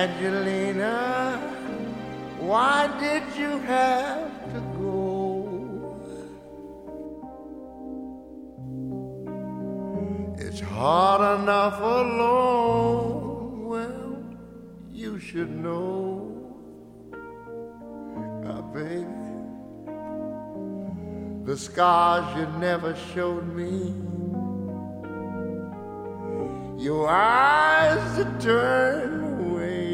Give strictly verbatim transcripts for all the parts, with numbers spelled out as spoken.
Angelina, why did you have to go? It's hard enough alone, well, you should know. Ah, baby, the scars you never showed me, your eyes that turn away.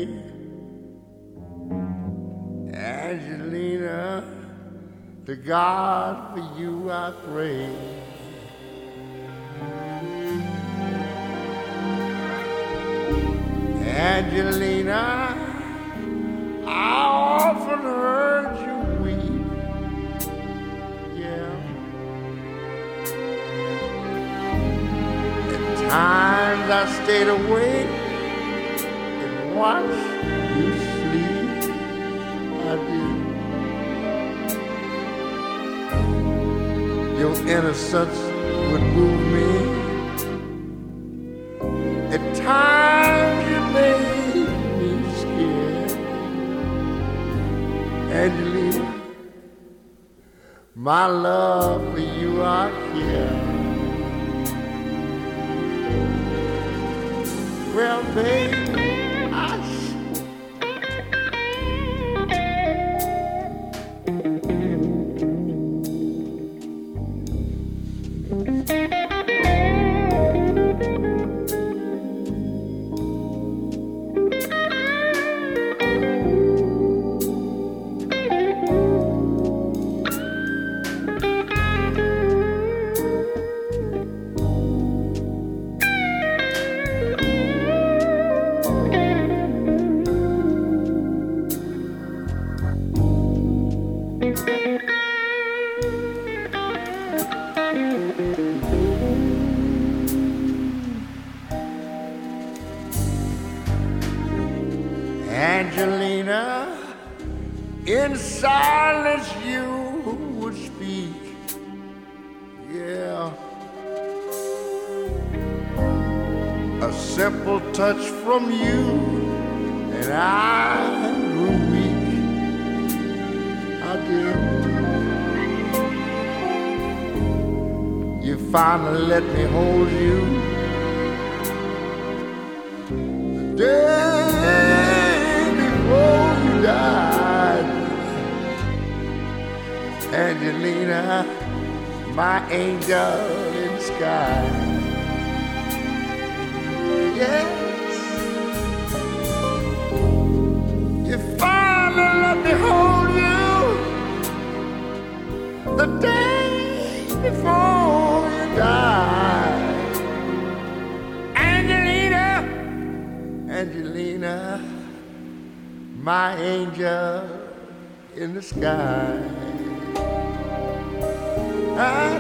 Angelina, to God for you I pray. Angelina, I often heard you weep, yeah. At times I stayed awake and watched you sleep, I did. Your innocence would move me. At times you made me scared. Angelina, my love for you I care. Well, baby, I Angelina, in silence you would speak, yeah. A simple touch from you and I grew weak, I did. You finally let me hold you. The day before you died, Angelina, my angel in the sky. Yes, you finally let me hold you the day before you died. Angelina, Angelina, my angel in the sky. I